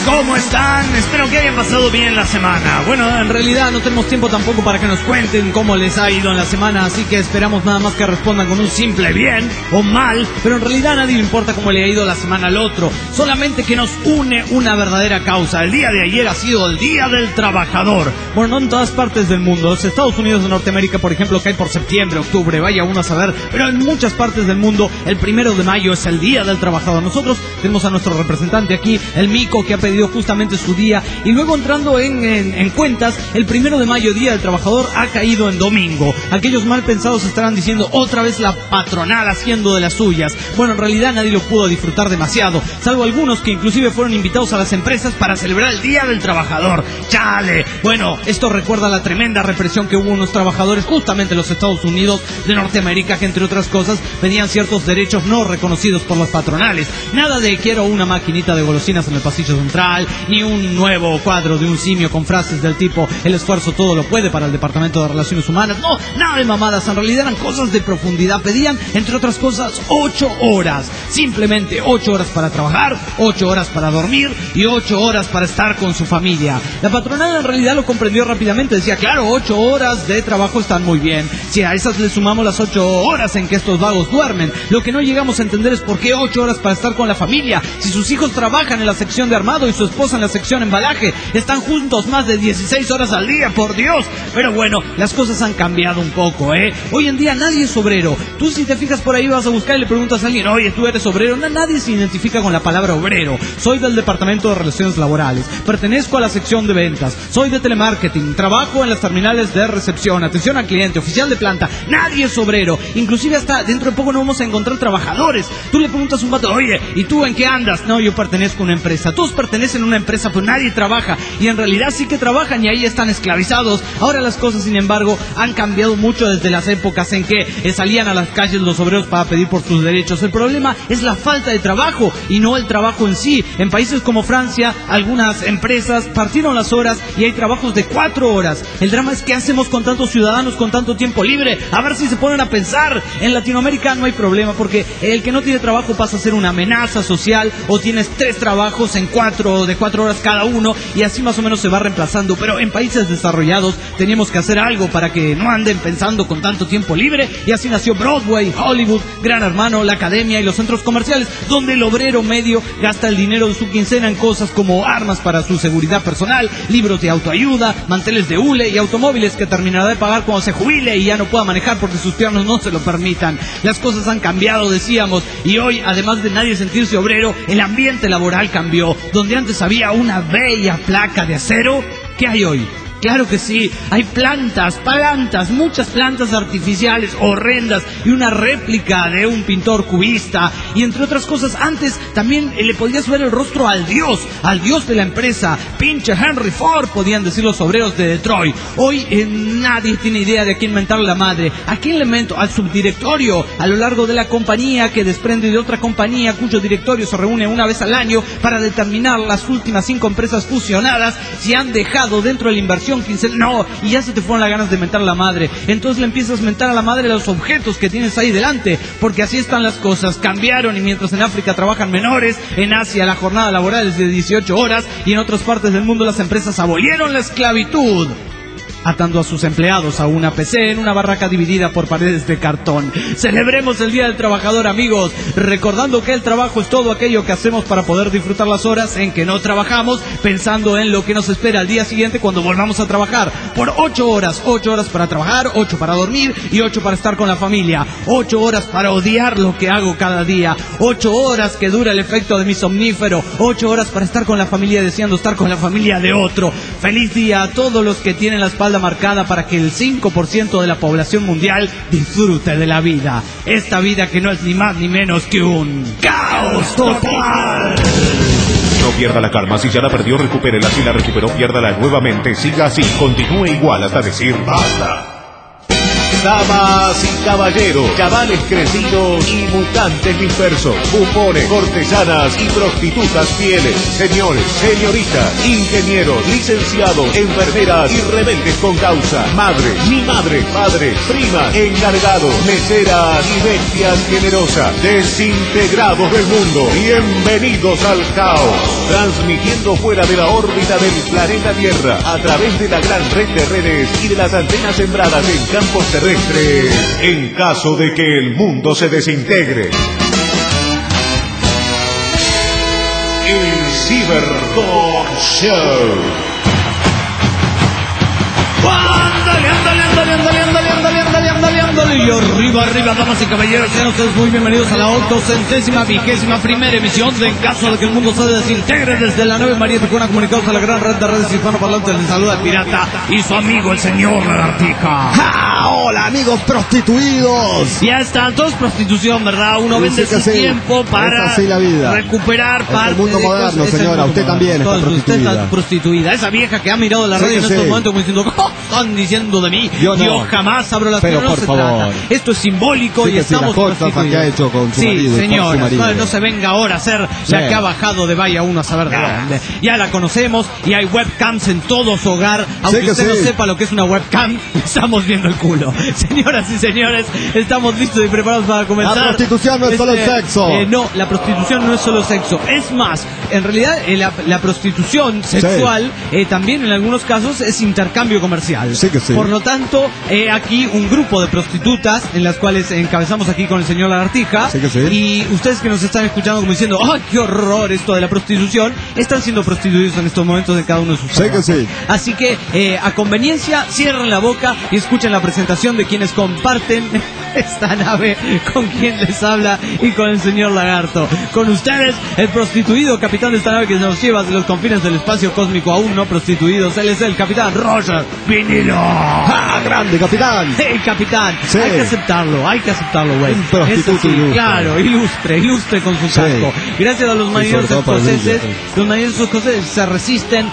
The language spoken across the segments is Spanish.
¿cómo están? Espero que hayan pasado bien la semana. Bueno, en realidad no tenemos tiempo tampoco para que nos cuenten cómo les ha ido en la semana, así que esperamos nada más que respondan con un simple bien o mal, pero en realidad a nadie le importa cómo le ha ido la semana al otro, solamente que nos une una verdadera causa. El día de ayer ha sido el Día del Trabajador. Bueno, no en todas partes del mundo. Los Estados Unidos de Norteamérica, por ejemplo, cae por septiembre, octubre, vaya uno a saber, pero en muchas partes del mundo el 1 de mayo es el Día del Trabajador. Nosotros tenemos a nuestro representante aquí, el Mico, que ha pedido justamente su día, y luego entrando en cuentas, el 1 de mayo, Día del Trabajador, ha caído en domingo. Aquellos mal pensados estarán diciendo otra vez la patronal haciendo de las suyas. Bueno, en realidad nadie lo pudo disfrutar demasiado, salvo algunos que inclusive fueron invitados a las empresas para celebrar el Día del Trabajador. ¡Chale! Bueno, esto recuerda la tremenda represión que hubo en los trabajadores justamente en los Estados Unidos de Norteamérica, que entre otras cosas pedían ciertos derechos no reconocidos por los patronales. Nada de quiero una maquinita de golosinas en el pasillo central, ni un nuevo cuadro de un simio con frases del tipo el esfuerzo todo lo puede para el Departamento de Relaciones Humanas. No, nada de mamadas, en realidad eran cosas de profundidad. Pedían, entre otras cosas, 8 horas. Simplemente 8 horas para trabajar, 8 horas para dormir y 8 horas para estar con su familia. La patronal en realidad lo comprendió rápidamente. Decía, claro, 8 horas de trabajo están muy bien. Si a esas le sumamos las 8 horas en que estos vagos duermen, lo que no llegamos a entender es por qué 8 horas para estar con la familia. Si sus hijos trabajan en la sección de armado y su esposa en la sección embalaje, están juntos más de 16 horas al día, por Dios. Pero bueno, las cosas han cambiado un poco, ¿eh? Hoy en día nadie es obrero. Tú, si te fijas por ahí, vas a buscar y le preguntas a alguien, oye, ¿tú eres obrero? Nadie se identifica con la palabra obrero. Soy del Departamento de Relaciones Laborales, pertenezco a la sección de ventas, soy de telemarketing, trabajo en las terminales de recepción, atención al cliente, oficial de planta. Nadie es obrero. Inclusive hasta dentro de poco no vamos a encontrar trabajadores. Tú le preguntas a un vato, oye, ¿y tú en qué andas? No, yo pertenezco a una empresa. Todos pertenecen a una empresa, pero nadie trabaja. Y en realidad sí que trabajan y ahí están esclavizados. Ahora las cosas, sin embargo, han cambiado mucho desde las épocas en que salían a las calles los obreros para pedir por sus derechos. El problema es la falta de trabajo y no el trabajo en sí. En países como Francia, algunas empresas partieron las horas y hay trabajos de 4 horas. El drama es qué hacemos con tantos ciudadanos con tanto tiempo libre. A ver si se ponen a pensar. En Latinoamérica no hay problema porque el que no tiene trabajo pasa a ser una amenaza social, o tienes 3 trabajos de 4 horas cada uno y así más o menos se va reemplazando. Pero en países desarrollados teníamos que hacer algo para que no anden pensando con tanto tiempo libre, y así nació Broadway, Hollywood, Gran Hermano, la academia y los centros comerciales, donde el obrero medio gasta el dinero de su quincena en cosas como armas para su seguridad personal, libros de autoayuda, manteles de hule y automóviles que terminará de pagar cuando se jubile y ya no pueda manejar porque sus piernas no se lo permitan. Las cosas han cambiado, decíamos, y hoy, además de nadie sentirse obrero, el ambiente laboral cambió. Donde antes había una bella placa de acero, ¿qué hay hoy? Claro que sí, hay plantas, muchas plantas artificiales horrendas y una réplica de un pintor cubista. Y entre otras cosas, antes también le podías ver el rostro al dios de la empresa, pinche Henry Ford, podían decir los obreros de Detroit. Hoy nadie tiene idea de a quién mentarle la madre. ¿A quién le mento? Al subdirectorio, a lo largo de la compañía que desprende de otra compañía, cuyo directorio se reúne una vez al año para determinar las últimas 5 empresas fusionadas si han dejado dentro de la inversión 15, no, y ya se te fueron las ganas de mentar a la madre. Entonces le empiezas a mentar a la madre los objetos que tienes ahí delante, porque así están las cosas, cambiaron. Y mientras en África trabajan menores, en Asia la jornada laboral es de 18 horas y en otras partes del mundo las empresas abolieron la esclavitud, atando a sus empleados a una PC en una barraca dividida por paredes de cartón. Celebremos el Día del Trabajador, amigos, recordando que el trabajo es todo aquello que hacemos para poder disfrutar las horas en que no trabajamos, pensando en lo que nos espera al día siguiente cuando volvamos a trabajar. Por 8 horas, 8 horas para trabajar, 8 para dormir y 8 para estar con la familia. 8 horas para odiar lo que hago cada día. 8 horas que dura el efecto de mi somnífero. 8 horas para estar con la familia deseando estar con la familia de otro. Feliz día a todos los que tienen la espalda marcada para que el 5% de la población mundial disfrute de la vida. Esta vida que no es ni más ni menos que un caos total. No pierda la calma, si ya la perdió, recupérela, si la recuperó, piérdala nuevamente, siga así, continúe igual hasta decir basta. Damas y caballeros, chavales crecidos y mutantes dispersos, bufones, cortesanas y prostitutas fieles, señores, señoritas, ingenieros, licenciados, enfermeras y rebeldes con causa, madre, mi madre, padre, primas, encargados, meseras y bestias generosas, desintegrados del mundo, bienvenidos al caos, transmitiendo fuera de la órbita del planeta Tierra, a través de la gran red de redes y de las antenas sembradas en campos terrestres, en caso de que el mundo se desintegre. El Ciberdog Show. Y arriba, damas y caballeros, sean ustedes muy bienvenidos a la 821ª emisión de En caso de que el mundo se desintegre desde la nave María Tijuana, comunicados a la gran red de redes hispanoparlantes. Les saluda el pirata y su amigo el señor Lagartija. ¡Ja! Hola amigos prostituidos. Ya están todos prostitución, ¿verdad? Uno vende su tiempo para recuperar parte del mundo moderno, señora. Usted también está prostituida. Usted está prostituida. Esa vieja que ha mirado la radio en estos momentos como diciendo, ¿cómo están diciendo de mí? Yo jamás abro las piernas. No se trata. Esto es simbólico y estamos prostituidos. Que ha hecho con su marido, señora, no se venga ahora a ser la que ha bajado de vaya uno a saber de dónde. Ya la conocemos y hay webcams en todo su hogar. Aunque usted no sepa lo que es una webcam, estamos viendo el culo. Señoras y señores, estamos listos y preparados para comenzar. La prostitución no es solo sexo. No, la prostitución no es solo sexo. Es más, en realidad la prostitución sexual también en algunos casos es intercambio comercial. Por lo tanto, aquí un grupo de prostitutas en las cuales encabezamos aquí con el señor Lagartija. Y ustedes que nos están escuchando como diciendo, ¡ay, qué horror esto de la prostitución! Están siendo prostituidos en estos momentos en cada uno de sus trabajos. Así que, a conveniencia, cierren la boca y escuchen la presentación de quienes comparten esta nave con quien les habla y con el señor Lagarto. Con ustedes, el prostituido capitán de esta nave que nos lleva de los confines del espacio cósmico aún no prostituidos. Él es el capitán Roger Vinilo. ¡Ah, grande capitán! El capitán. Sí. Hay que aceptarlo, güey. Un prostituto ilustre. Claro, ilustre con su casco. Gracias a los marineros escoceses. Los marineros escoceses se resisten,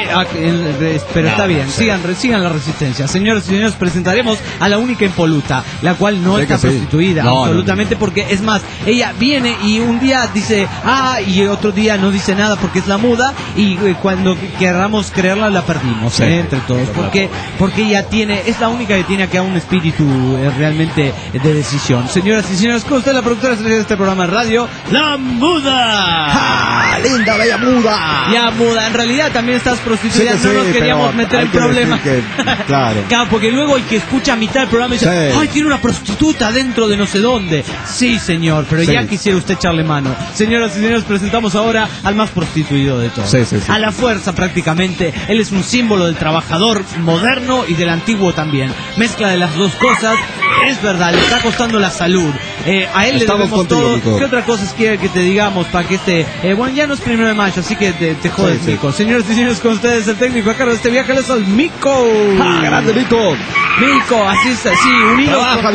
pero está bien, sigan la resistencia. Señores y señores, presentaremos a la única impoluta, la cual no está prostituida, absolutamente, porque es más, ella viene y un día dice y otro día no dice nada porque es la muda, y cuando queramos creerla la perdimos entre todos, porque ella es la única que tiene acá un espíritu realmente de decisión. Señoras y señores, con usted la productora de este programa de radio, La Muda. ¡Ah, linda, bella muda! Ya muda, en realidad también estás prostituida, no nos queríamos meter en problemas. Claro, porque luego el que escucha a mitad del programa dice, ¡ay, tiene una prostituta dentro de no sé dónde! Sí, señor, pero ya quisiera usted echarle mano. Señoras y señores, presentamos ahora al más prostituido de todos. A la fuerza, prácticamente. Él es un símbolo del trabajador moderno y del antiguo también. Mezcla de las dos cosas. Es verdad, le está costando la salud. A él le debemos todo. Mico. ¿Qué otra cosa quiere que te digamos para que bueno, ya no es 1 de mayo, así que te jodes, Mico. Señores y señores, con ustedes el técnico a cargo de este viaje, él es el Mico. ¡Ah, grande Mico! Mico, así es, unido.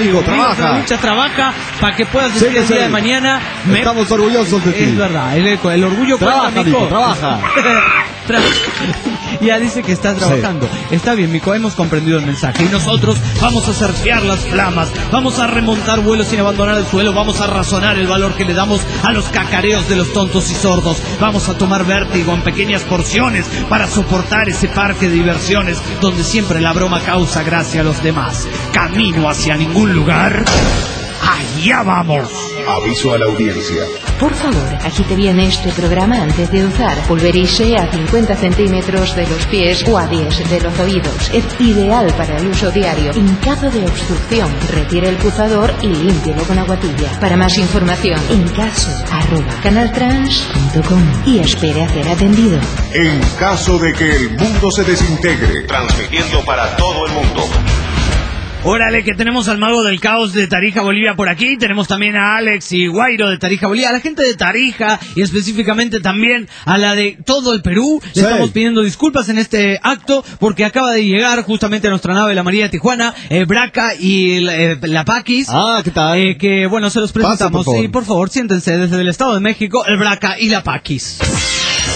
Trabaja para que puedas decir el día de mañana. Estamos orgullosos de ti. Es verdad, el orgullo trabaja, Mico, trabaja. Ya dice que está trabajando. Está bien, Mico, hemos comprendido el mensaje. Y nosotros vamos a surfear las flamas, vamos a remontar vuelos sin abandonar el suelo, vamos a razonar el valor que le damos a los cacareos de los tontos y sordos. Vamos a tomar vértigo en pequeñas porciones para soportar ese parque de diversiones donde siempre la broma causa gracia a los demás. Camino hacia ningún lugar. ¡Allá vamos! Aviso a la audiencia. Por favor, agite bien este programa antes de usar. Pulverice a 50 centímetros de los pies o a 10 de los oídos. Es ideal para el uso diario. En caso de obstrucción, retire el puzador y límpielo con agua tibia. Para más información, encaso@canaltrans.com y espere a ser atendido. En caso de que el mundo se desintegre, transmitiendo para todo el mundo. Órale, que tenemos al mago del caos de Tarija, Bolivia por aquí. Tenemos también a Alex y Guairo de Tarija, Bolivia. A la gente de Tarija y específicamente también a la de todo el Perú. Le estamos pidiendo disculpas en este acto porque acaba de llegar justamente a nuestra nave la María de Tijuana, Braca y la Paquis. ¿Qué tal? Que bueno, se los presentamos. Pasa, por favor, siéntense desde el Estado de México, el Braca y la Paquis.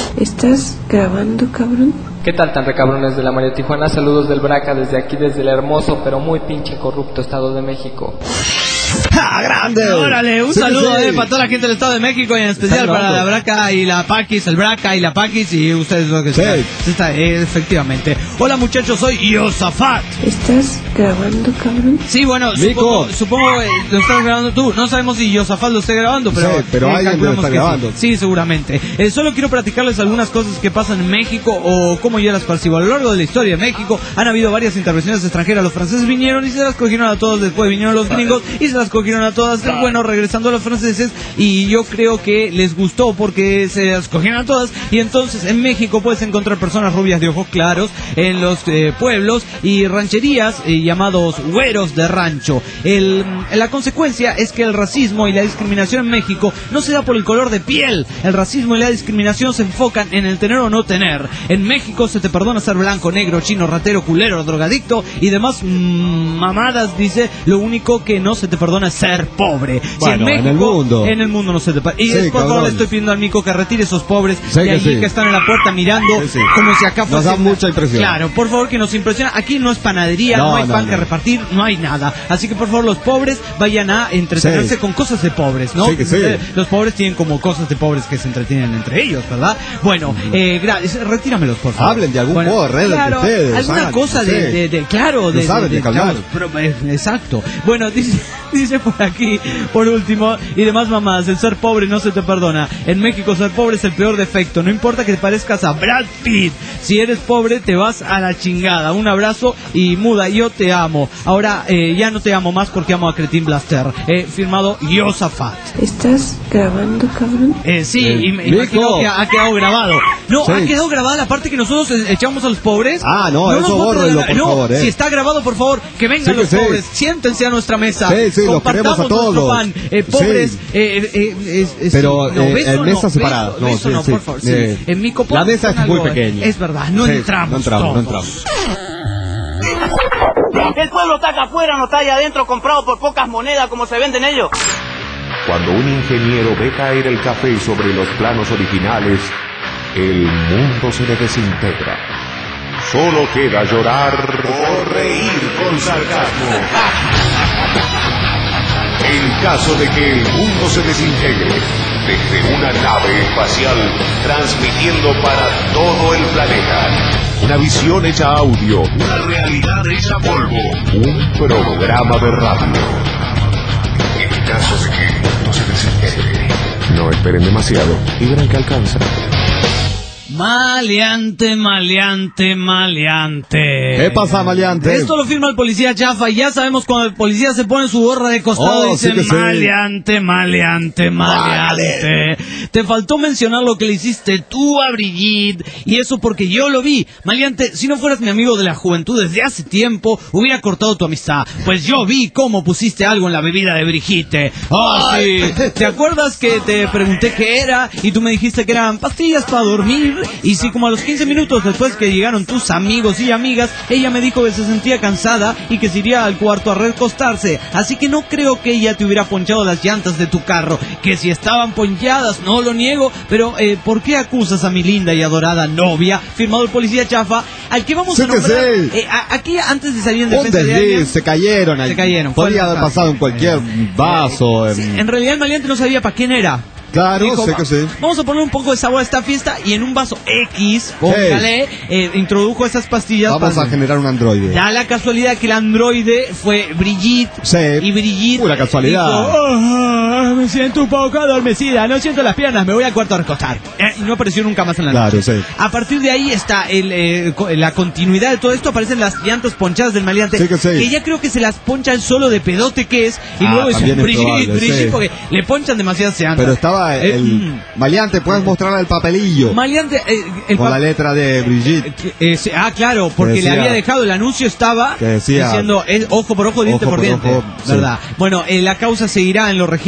¿Estás grabando, cabrón? ¿Qué tal tan recabrones de la María Tijuana? Saludos del Braca desde aquí, desde el hermoso pero muy pinche corrupto Estado de México. ¡Ja, grande! Órale, un saludo para toda la gente del Estado de México y en especial para la Braca y la Paquis, el Braca y la Paquis y ustedes lo que sea. Efectivamente. Hola muchachos, soy Yosafat. ¿Estás grabando, cabrón? Sí, bueno, supongo lo estás grabando tú. No sabemos si Yosafat lo esté grabando, pero... Sí, pero alguien lo está grabando. Sí, seguramente. Solo quiero platicarles algunas cosas que pasan en México o cómo yo las percibo. A lo largo de la historia de México han habido varias intervenciones extranjeras. Los franceses vinieron y se las cogieron a todos, después vinieron los gringos y se las cogieron a todas. Bueno, regresando a los franceses, y yo creo que les gustó porque se las cogieron a todas, y entonces en México puedes encontrar personas rubias de ojos claros en los pueblos y rancherías llamados güeros de rancho. La consecuencia es que el racismo y la discriminación en México no se da por el color de piel. El racismo y la discriminación se enfocan en el tener o no tener. En México se te perdona ser blanco, negro, chino, ratero, culero, drogadicto y demás mamadas, dice. Lo único que no se te perdona es ser pobre. Bueno, si en México, en el mundo no se te perdona. Y sí, por favor le estoy pidiendo al Mico que retire esos pobres de allí que están en la puerta mirando como si acá fuese. Nos da mucha impresión. Claro, por favor, que nos impresiona. Aquí no es panadería, no hay pan que repartir, no hay nada. Así que por favor los pobres vayan a entretenerse con cosas de pobres, ¿no? Los pobres tienen como cosas de pobres que se entretienen entre ellos, ¿verdad? Bueno, retíramelos, por favor. Hablen de algún juego de red de ustedes. Alguna cosa exacto. Bueno, dice por aquí, por último, y demás mamadas, el ser pobre no se te perdona. En México ser pobre es el peor defecto. No importa que te parezcas a Brad Pitt. Si eres pobre te vas a la chingada. Un abrazo y muda, yo te amo. Ahora ya no te amo más porque amo a Cretin Blaster. Firmado Yosafat. ¿Estás grabando, cabrón? Sí, y me imagino que ha quedado grabado. No, ha quedado grabada la parte que nosotros echamos a los pobres. No, eso bórrenlo, por favor. Si está grabado, por favor, que vengan los pobres. Siéntense a nuestra mesa. Sí, los queremos a todos. Pan, pobres, pero en mesa separada. No, por favor. En mi copo la mesa es muy pequeña. Es verdad, no entramos. El pueblo está acá afuera, no está allá adentro comprado por pocas monedas como se venden ellos. Cuando un ingeniero ve caer el café sobre los planos originales, el mundo se le desintegra. Solo queda llorar o reír con sarcasmo. En caso de que el mundo se desintegre, desde una nave espacial transmitiendo para todo el planeta, una visión hecha audio, una realidad hecha polvo, un programa de radio. En caso de que el mundo se desintegre, no esperen demasiado y verán que alcanza. Maleante. ¿Qué pasa, maleante? Esto lo firma el policía chafa y ya sabemos cuando el policía se pone su gorra de costado y dice maleante. Te faltó mencionar lo que le hiciste tú a Brigitte, y eso porque yo lo vi. Maleante, si no fueras mi amigo de la juventud desde hace tiempo, hubiera cortado tu amistad, pues yo vi cómo pusiste algo en la bebida de Brigitte. Sí. ¿Te acuerdas que te pregunté qué era y tú me dijiste que eran pastillas para dormir? Y sí, como a los 15 minutos después que llegaron tus amigos y amigas, ella me dijo que se sentía cansada y que se iría al cuarto a recostarse. Así que no creo que ella te hubiera ponchado las llantas de tu carro. Que si estaban ponchadas, no lo niego, pero ¿por qué acusas a mi linda y adorada novia? Firmado el policía chafa, al que vamos a nombrar. Aquí, antes de salir en defensa de alguien, se cayeron. Podría haber pasado en cualquier vaso. Sí, en realidad el maleante no sabía para quién era. Claro, dijo, sé que sí. Vamos a poner un poco de sabor a esta fiesta y en un vaso X, póngale, introdujo esas pastillas. Vamos a generar un androide. Da la casualidad que el androide fue Brigitte. Sí. Y Brigitte. Pura casualidad. Dijo, me siento un poco adormecida, no siento las piernas, me voy al cuarto a recostar. Y no apareció nunca más en la noche. Claro, sí. A partir de ahí está la continuidad de todo esto. Aparecen las llantas ponchadas del maleante. Sí, que ya creo que se las poncha el solo de pedote que es. Y luego es Brigitte, porque le ponchan demasiadas llantas. Pero estaba maleante, puedes mostrarle el papelillo. Maleante, con la letra de Brigitte. Claro, porque le había dejado, el anuncio estaba diciendo ojo por ojo, diente por diente. ¿Verdad? Sí. Bueno, la causa seguirá en los registros judiciales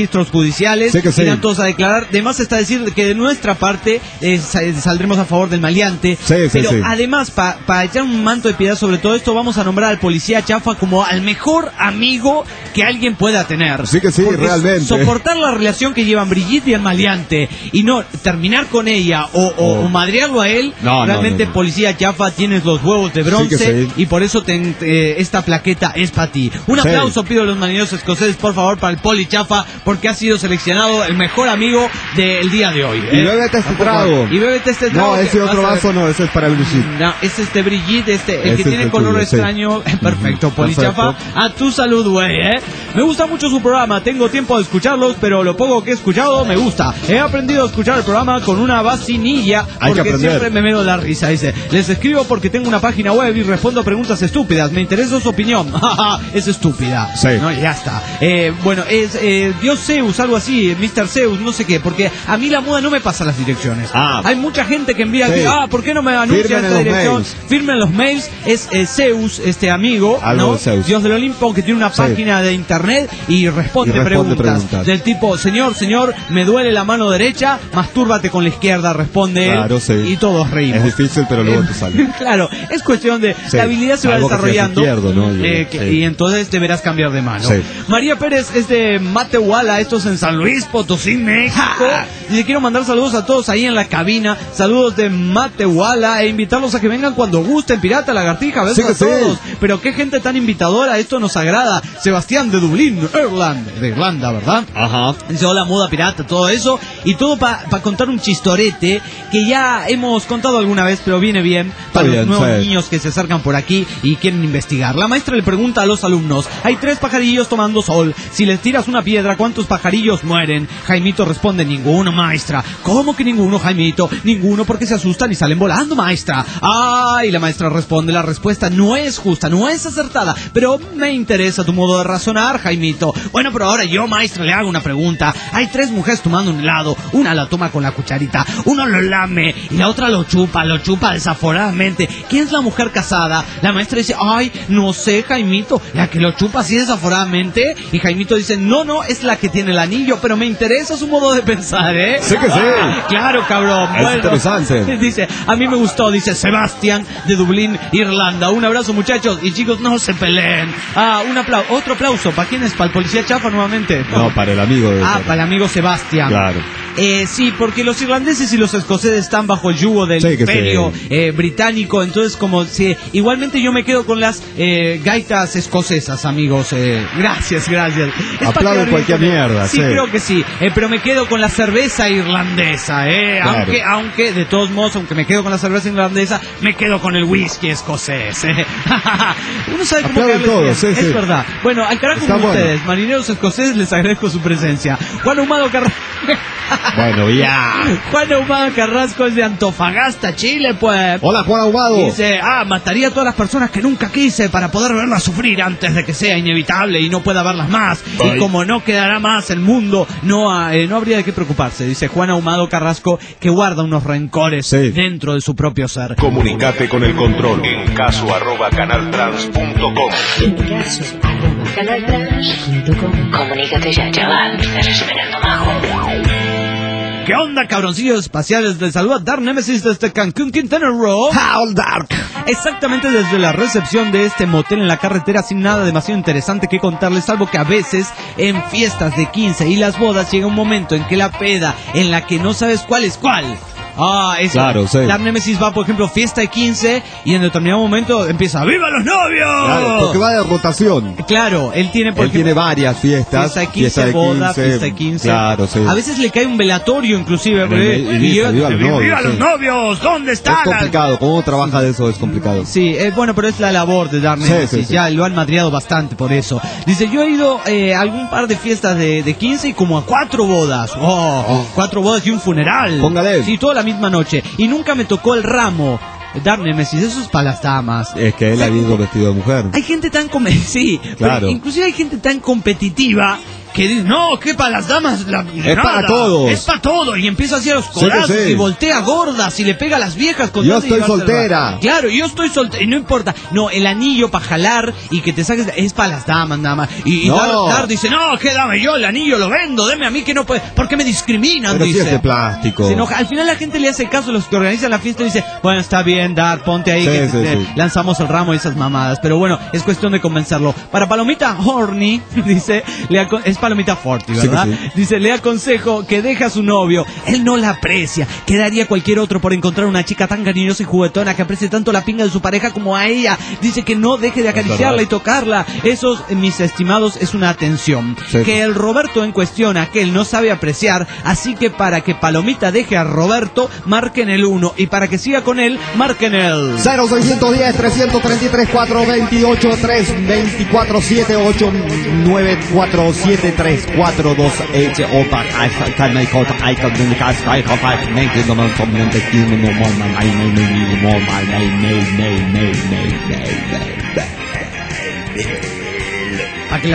judiciales, Sí que sí. irán todos a declarar. Además está decir que de nuestra parte saldremos a favor del maleante, pero además para echar un manto de piedad sobre todo esto, vamos a nombrar al policía chafa como al mejor amigo que alguien pueda tener. Sí que sí, porque realmente. soportar la relación que llevan Brigitte y el maleante y no terminar con ella o madrearlo a él, realmente policía chafa, tienes los huevos de bronce, y por eso esta plaqueta es para ti. Un aplauso pido a los marineros escoceses, por favor, para el poli chafa, porque ha sido seleccionado el mejor amigo del día de hoy. Y bébete este trago. Y bébete este trago. No, ese otro vaso no, ese es para el Brigitte. No, ese es de Brigitte, el que tiene color extraño. Perfecto, poli chafa. A tu salud, güey, Me gusta mucho su programa, tengo tiempo de escucharlos, pero lo poco que he escuchado me gusta. He aprendido a escuchar el programa con una vacinilla, porque siempre me meo la risa. Dice, les escribo porque tengo una página web y respondo a preguntas estúpidas. Me interesa su opinión. Es estúpida. Sí. No, ya está. Bueno, es Dios Zeus, algo así, Mr. Zeus, no sé qué, porque a mí la muda no me pasa las direcciones. Hay mucha gente que envía aquí, ¿por qué no me anuncia esta dirección? Firmen los mails. Es Zeus, este amigo, ¿no? Dios del Olimpo, que tiene una página de internet y responde preguntas del tipo, señor, me duele la mano derecha, mastúrbate con la izquierda, responde él, y todos reímos. Es difícil, pero luego te sale. Claro, es cuestión de la habilidad se va desarrollando, izquierdo, ¿no? Y entonces deberás cambiar de mano. María Pérez es de Matehuala, esto es en San Luis Potosí, México. Y le quiero mandar saludos a todos ahí en la cabina, saludos de Matehuala, e invitarlos a que vengan cuando gusten. Pirata Lagartija, besos a todos. Pero qué gente tan invitadora, esto nos agrada. Sebastián de Dublín, de Irlanda, ¿verdad? Ajá. Dice, hola, moda pirata, todo eso. Y todo para contar un chistorete que ya hemos contado alguna vez, pero viene bien para los nuevos niños que se acercan por aquí y quieren investigar. La maestra le pregunta a los alumnos, hay 3 pajarillos tomando sol. Si les tiras una piedra, ¿cuántos pajarillos mueren? Jaimito responde, ninguno, maestra. ¿Cómo que ninguno, Jaimito? Ninguno, porque se asustan y salen volando, maestra. Y la maestra responde, la respuesta no es justa, no es acertada, pero me interesa tu modo de razonar, Jaimito. Bueno, pero ahora yo, maestra, le hago una pregunta. Hay 3 mujeres tomando un helado, una lo toma con la cucharita, uno lo lame y la otra lo chupa desaforadamente. ¿Quién es la mujer casada? La maestra dice, no sé, Jaimito, la que lo chupa así desaforadamente. Y Jaimito dice, no, es la que tiene el anillo, pero me interesa su modo de pensar, Sí que sí. Claro, cabrón. Es interesante. Dice, a mí me gustó, dice Sebastián de Dublín, Irlanda. Un abrazo, muchachos, y chicos, no se peleen. Otro aplauso. ¿Para quién es? ¿Para el policía chafa nuevamente? No, para el amigo. Para el amigo Sebastián. Claro. Sí, porque los irlandeses y los escoceses están bajo el yugo del imperio británico, entonces como si igualmente yo me quedo con las gaitas escocesas, amigos. Gracias. Aplaudo cualquier mierda. Sí, creo que sí, pero me quedo con la cerveza irlandesa, claro. aunque de todos modos, aunque me quedo con la cerveza irlandesa, me quedo con el whisky escocés. Uno sabe cómo quedarles todos, bien. Es verdad. Bueno, al carajo con ustedes, marineros escoceses, les agradezco su presencia. Juan Ahumado Carrasco. Bueno, ya. Juan Ahumado Carrasco es de Antofagasta, Chile, pues. Hola, Juan Ahumado. Dice, mataría a todas las personas que nunca quise para poder verlas sufrir antes de que sea inevitable y no pueda verlas más. Y como no quedará más el mundo, no habría de qué preocuparse. Dice Juan Ahumado Carrasco, que guarda unos rencores dentro de su propio ser. Comunicate con el control en caso@canaltrans.com. Caso@canaltrans.com. Comunícate ya, chaval. Estás esperando, majo. ¿Qué onda, cabroncillos espaciales? Les saluda Dark Nemesis desde Cancún, Quintana Roo. How Dark. Exactamente desde la recepción de este motel en la carretera, sin nada demasiado interesante que contarles, salvo que a veces en fiestas de 15 y las bodas llega un momento en que la peda en la que no sabes cuál es cuál. Eso. Claro, sí. Dark Nemesis va, por ejemplo, fiesta de 15 y en determinado momento empieza ¡Viva los novios! Claro, porque va de rotación. Claro, él tiene, por ejemplo, tiene varias fiestas. Fiesta de 15, boda, fiesta de 15. Claro, sí. A veces le cae un velatorio, inclusive. Viva los novios! ¿Dónde están? Es complicado, ¿cómo trabaja de eso? Es complicado. Sí, bueno, pero es la labor de Dark Nemesis. Ya lo han madreado bastante por eso. Dice, yo he ido a algún par de fiestas de 15 y como a 4 bodas. 4 bodas y un funeral. Póngale. Sí, toda la misma noche. Y nunca me tocó el ramo. Dark Nemesis, eso es para las damas. Es que él ha ido vestido de mujer. Hay gente tan sí, claro. Inclusive hay gente tan competitiva que dice, no, que para las damas es nada, para todos. es para todo, y empieza así a los corazos y voltea gordas y le pega a las viejas con yo estoy soltera. Claro, yo estoy soltera y no importa. No, el anillo para jalar y que te saques es para las damas nada más. Y Dar dice, no, que dame, yo el anillo lo vendo, deme a mí que no puede, ¿por qué me discriminan? Pero dice. si es de plástico. Se enoja. Al final la gente le hace caso a los que organizan la fiesta y dice, bueno, está bien, Dar, ponte ahí que lanzamos el ramo y esas mamadas. Pero bueno, es cuestión de convencerlo. Para Palomita Horny, dice, es Palomita Forti, ¿verdad? Sí. Dice, le aconsejo que deje a su novio, él no la aprecia, que daría cualquier otro por encontrar una chica tan cariñosa y juguetona que aprecie tanto la pinga de su pareja como a ella. Dice que no deje de acariciarla y tocarla. Eso, mis estimados, es una atención. Sí. Que el Roberto en cuestión, aquel no sabe apreciar, así que para que Palomita deje a Roberto, marquen el 1, y para que siga con él, marquen el 0610 333 428 324 78 947 342 Opa para que la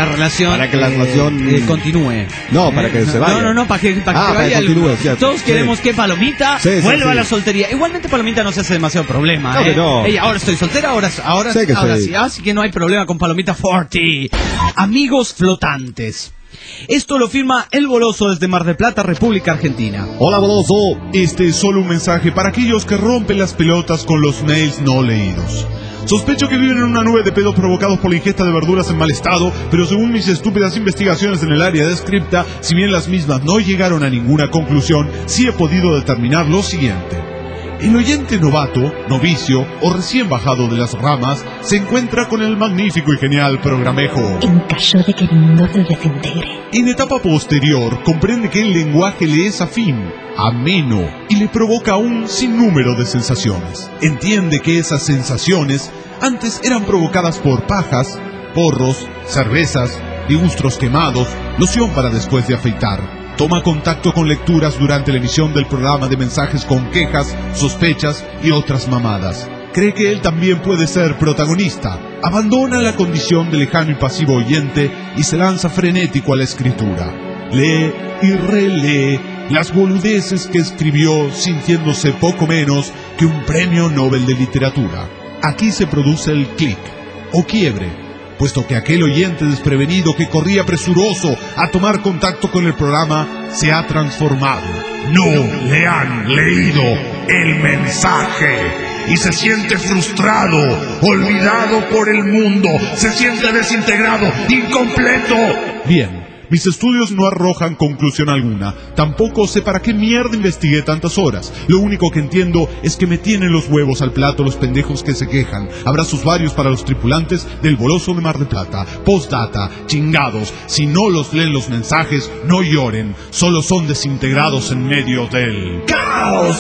relación continúe. No, para que se vaya. No, para que vaya. Continúe, todos queremos que Palomita vuelva a la soltería. Igualmente Palomita no se hace demasiado problema. No. Ella, ahora estoy soltera, ahora sí. Así que no hay problema con Palomita Forti. Amigos flotantes. Esto lo firma El Boloso desde Mar del Plata, República Argentina. Hola, Boloso. Este es solo un mensaje para aquellos que rompen las pelotas con los mails no leídos. Sospecho que viven en una nube de pedos provocados por la ingesta de verduras en mal estado, pero según mis estúpidas investigaciones en el área descripta, si bien las mismas no llegaron a ninguna conclusión, sí he podido determinar lo siguiente. El oyente novato, novicio o recién bajado de las ramas se encuentra con el magnífico y genial programejo. En caso de que el mundo se desintegre. En etapa posterior comprende que el lenguaje le es afín, ameno y le provoca un sinnúmero de sensaciones. Entiende que esas sensaciones antes eran provocadas por pajas, porros, cervezas, digustros quemados, loción para después de afeitar. Toma contacto con lecturas durante la emisión del programa de mensajes con quejas, sospechas y otras mamadas. Cree que él también puede ser protagonista. Abandona la condición de lejano y pasivo oyente y se lanza frenético a la escritura. Lee y relee las boludeces que escribió sintiéndose poco menos que un premio Nobel de literatura. Aquí se produce el clic o quiebre, puesto que aquel oyente desprevenido que corría presuroso a tomar contacto con el programa se ha transformado. No le han leído el mensaje y se siente frustrado, olvidado por el mundo, se siente desintegrado, incompleto. Bien. Mis estudios no arrojan conclusión alguna. Tampoco sé para qué mierda investigué tantas horas. Lo único que entiendo es que me tienen los huevos al plato los pendejos que se quejan. Abrazos varios para los tripulantes del Boloso de Mar del Plata. Postdata, chingados. Si no los leen los mensajes, no lloren. Solo son desintegrados en medio del ¡caos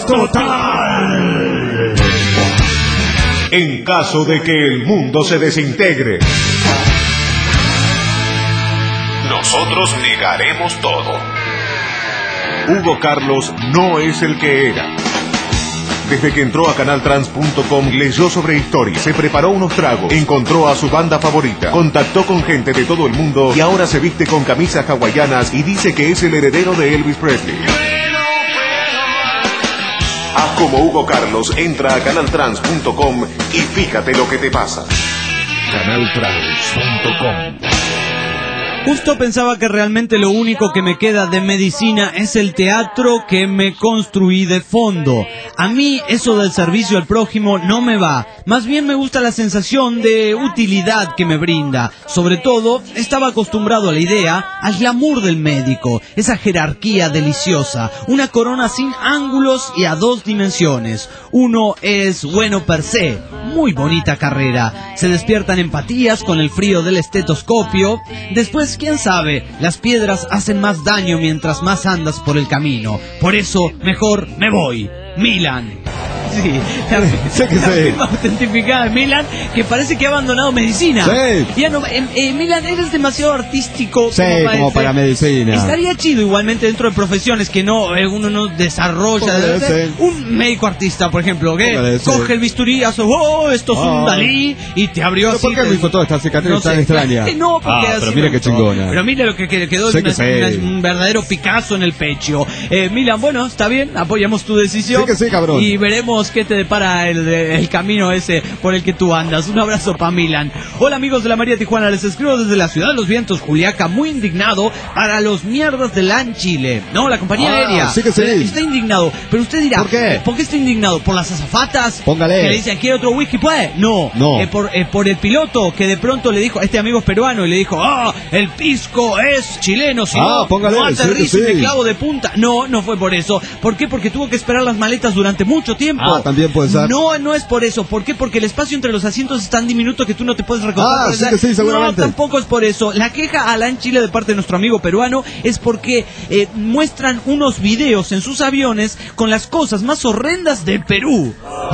total! En caso de que el mundo se desintegre, nosotros negaremos todo. Hugo Carlos no es el que era. Desde que entró a canaltrans.com, leyó sobre historia, se preparó unos tragos, encontró a su banda favorita, contactó con gente de todo el mundo y ahora se viste con camisas hawaianas y dice que es el heredero de Elvis Presley. Haz como Hugo Carlos, entra a canaltrans.com y fíjate lo que te pasa. canaltrans.com. Justo pensaba que realmente lo único que me queda de medicina es el teatro que me construí de fondo. A mí eso del servicio al prójimo no me va. Más bien me gusta la sensación de utilidad que me brinda. Sobre todo, estaba acostumbrado a la idea, al glamour del médico. Esa jerarquía deliciosa. Una corona sin ángulos y a 2 dimensiones. Uno es bueno per se. Muy bonita carrera. Se despiertan empatías con el frío del estetoscopio. Después, quién sabe, las piedras hacen más daño mientras más andas por el camino. Por eso, mejor me voy. Milan. Sí, la firma autentificada de Milan, que parece que ha abandonado medicina. Sí. Ya no, Milan, eres demasiado artístico. Sí, como para medicina. Estaría chido igualmente dentro de profesiones que no uno no desarrolla. Un médico artista, por ejemplo, que coge el bisturí, hace, esto es un Dalí, y te abrió así. ¿Por qué me hizo toda esta cicatriz tan extraña? No, porque pero mira qué chingona. Pero mira lo que quedó, un verdadero Picasso en el pecho. Milan, bueno, está bien, apoyamos tu decisión. Sí que sí, cabrón. Y veremos qué te depara el camino ese por el que tú andas. Un abrazo para Milan. Hola amigos de la María Tijuana, les escribo desde la ciudad de los vientos, Juliaca, muy indignado para los mierdas de LAN Chile. No, la compañía aérea. Sí que sí. Está indignado. Pero usted dirá, ¿por qué? ¿Por qué está indignado? ¿Por las azafatas? Póngale. Que le dicen, ¿quiere otro whisky? ¿Puede? No. Por el piloto que de pronto le dijo, este amigo es peruano, y le dijo, el pisco es chileno, si no aterriza de clavo de punta. No fue por eso. ¿Por qué? Porque tuvo que esperar las maletas durante mucho tiempo. También puede ser. No es por eso. ¿Por qué? Porque el espacio entre los asientos es tan diminuto que tú no te puedes recostar. Sí que sí, seguramente. No, tampoco es por eso. La queja a LAN Chile de parte de nuestro amigo peruano es porque muestran unos videos en sus aviones con las cosas más horrendas de Perú.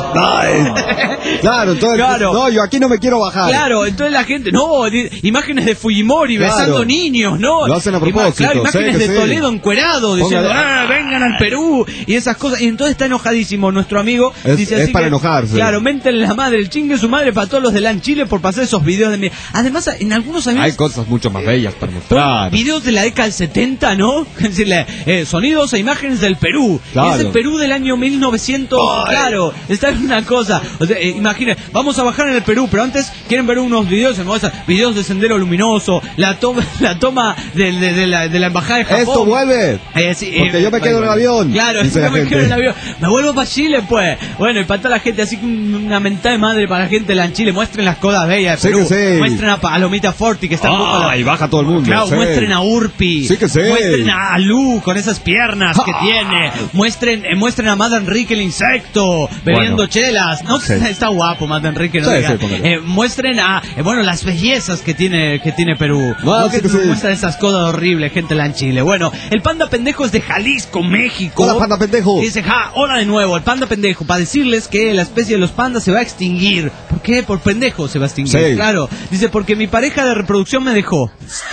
Claro, entonces, no, yo aquí no me quiero bajar. Claro, entonces la gente, imágenes de Fujimori besando niños, ¿no? Lo hacen a propósito. Claro, imágenes de Toledo encuerado, diciendo, vengan al Perú, y esas cosas. Y entonces está enojadísimo nuestro amigo. Dice así, es para enojarse. Claro, méntenle la madre, el chingue su madre para todos los de LAN Chile por pasar esos videos de mí. Además, en algunos aviones hay cosas mucho más bellas para mostrar. Videos de la década del 70, ¿no? Es decirle, sonidos e imágenes del Perú. Claro. Es el Perú del año 1900. Claro, está en una cosa. O sea, imaginen, vamos a bajar en el Perú, pero antes quieren ver unos videos, videos de Sendero Luminoso, la toma de la embajada de Japón. Esto vuelve. Porque yo me quedo en el avión. Claro, yo me quedo en el avión. Me vuelvo para Chile, pues. Bueno, y para toda la gente, así que una mentada de madre para la gente de LAN Chile. Muestren las cosas bellas de Perú. Muestren a Palomita Forti, que está y baja todo el mundo. Claro, muestren a Urpi. Sí que sí. Muestren a Lu con esas piernas que tiene. Muestren a Mad Enrique el insecto bebiendo chelas. No, está guapo Mad Enrique. No muestren a las bellezas que tiene Perú. Muestran esas cosas horribles, gente de LAN Chile. Bueno, el panda pendejo es de Jalisco, México. Hola, panda pendejo. Dice, hola de nuevo, el panda pendejo, para decirles que la especie de los pandas se va a extinguir. ¿Por qué? Por pendejo se va a extinguir. Sí. Claro. Dice, porque mi pareja de reproducción me dejó.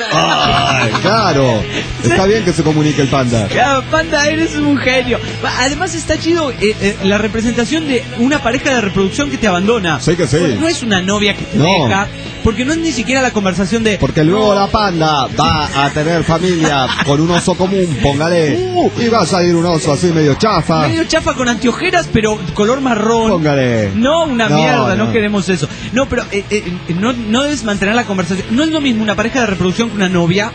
Claro. Está bien que se comunique el panda. Claro, panda, eres un genio. Además está chido la representación de una pareja de reproducción que te abandona. Sí que sí. No es una novia que te deja. Porque no es ni siquiera la conversación de... Porque luego la panda va a tener familia con un oso común, póngale. Y va a salir un oso así medio chafa. Medio chafa con anteojeras, pero color marrón. Póngale. No, una mierda, no queremos eso. No, pero no debes mantener la conversación. No es lo mismo una pareja de reproducción que una novia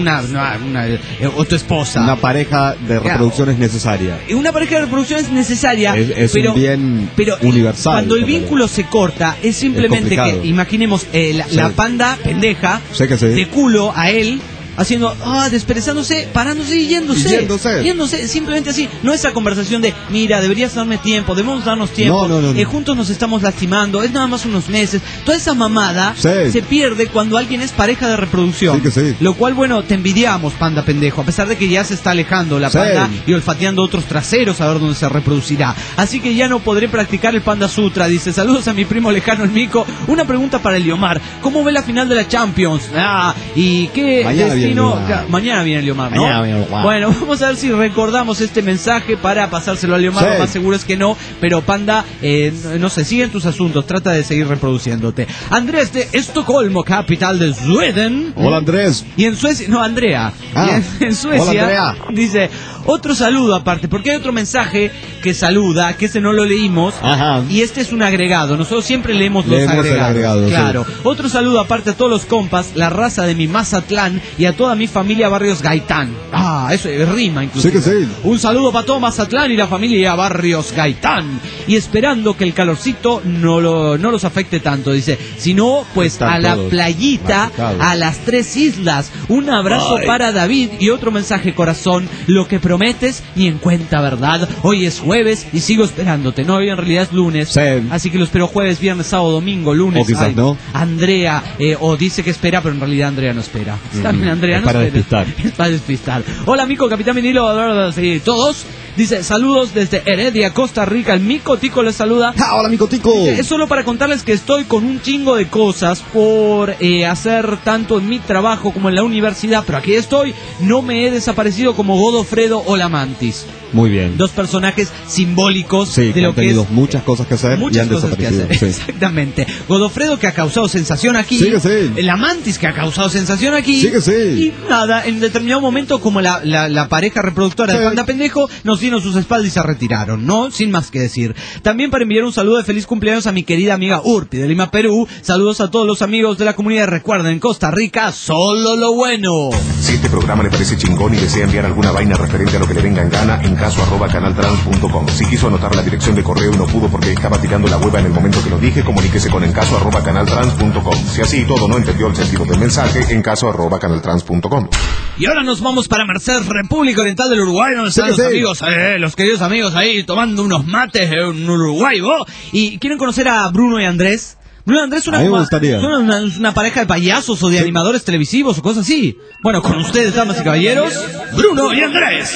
o tu esposa. Una pareja de reproducción es necesaria. Una pareja de reproducción es necesaria. Es un bien universal. Cuando el vínculo se corta, es simplemente que, imaginemos, la panda pendeja de culo a él haciendo, desperezándose, parándose y yéndose, simplemente así. No esa conversación de, mira, deberías darme tiempo, debemos darnos tiempo, no. Juntos nos estamos lastimando, es nada más unos meses. Toda esa mamada se pierde cuando alguien es pareja de reproducción. Lo cual, bueno, te envidiamos, panda pendejo, a pesar de que ya se está alejando la panda y olfateando otros traseros a ver dónde se reproducirá. Así que ya no podré practicar el Panda Sutra. Dice, saludos a mi primo lejano el Mico. Una pregunta para Eliomar, ¿cómo ve la final de la Champions? ¿Y qué destino? Mañana viene Eliomar, ¿no? Bueno, vamos a ver si recordamos este mensaje para pasárselo a Eliomar. Lo más seguro es que no, pero panda, no sé, sigue en tus asuntos, trata de seguir reproduciéndote. Andrés de Estocolmo, capital de Sweden. Hola, Andrés. Y en Suecia, no, Andrea. En Suecia, hola, dice, otro saludo aparte, porque hay otro mensaje que saluda, que ese no lo leímos. Ajá. Y este es un agregado, nosotros siempre leemos los agregados. Claro. Otro saludo aparte a todos los compas, la raza de mi Mazatlán y a toda mi familia Barrios Gaitán. Eso rima inclusive. Sí. Un saludo para todo Mazatlán y la familia Barrios Gaitán. Y esperando que el calorcito no los afecte tanto, dice. Si no, pues están a la playita, a las 3 islas. Un abrazo para David y otro mensaje, corazón. Lo que prometes ni en cuenta, ¿verdad? Hoy es jueves y sigo esperándote. No, hoy en realidad es lunes. Así que lo espero jueves, viernes, sábado, domingo, lunes. O quizás no. Andrea, o dice que espera, pero en realidad Andrea no espera. También Andrea no para despistar. Es para despistar. Hola, amigo, Capitán Vinilo, sí, todos. Dice, saludos desde Heredia, Costa Rica. El Mico Tico les saluda. Hola, Mico Tico. Es solo para contarles que estoy con un chingo de cosas por hacer tanto en mi trabajo como en la universidad, pero aquí estoy. No me he desaparecido como Godofredo o la Mantis. Muy bien. Dos personajes simbólicos sí, de lo que tenido es muchas cosas que hacer y han desaparecido. Sí. Exactamente. Godofredo, que ha causado sensación aquí. Sí, sí. La Mantis, que ha causado sensación aquí. Sí, sí. Y nada, en determinado momento, como la pareja reproductora de Panda Pendejo, nos dieron sus espaldas y se retiraron, ¿no? Sin más que decir. También para enviar un saludo de feliz cumpleaños a mi querida amiga Urpi de Lima, Perú. Saludos a todos los amigos de la comunidad. Recuerden, en Costa Rica, solo lo bueno. Si este programa le parece chingón y desea enviar alguna vaina referente a lo que le venga en gana, en caso @canaltrans.com. Si quiso anotar la dirección de correo y no pudo porque estaba tirando la hueva en el momento que lo dije, comuníquese con encaso @canaltrans.com. Si así y todo no entendió el sentido del mensaje, encaso @canaltrans.com. Y ahora nos vamos para Merced, República Oriental del Uruguay, donde están los amigos, los queridos amigos ahí tomando unos mates en Uruguay, ¿vos? Y quieren conocer a Bruno y Andrés. Bruno y Andrés es una pareja de payasos o de animadores televisivos o cosas así. Bueno, con ustedes, damas y caballeros, Bruno y Andrés.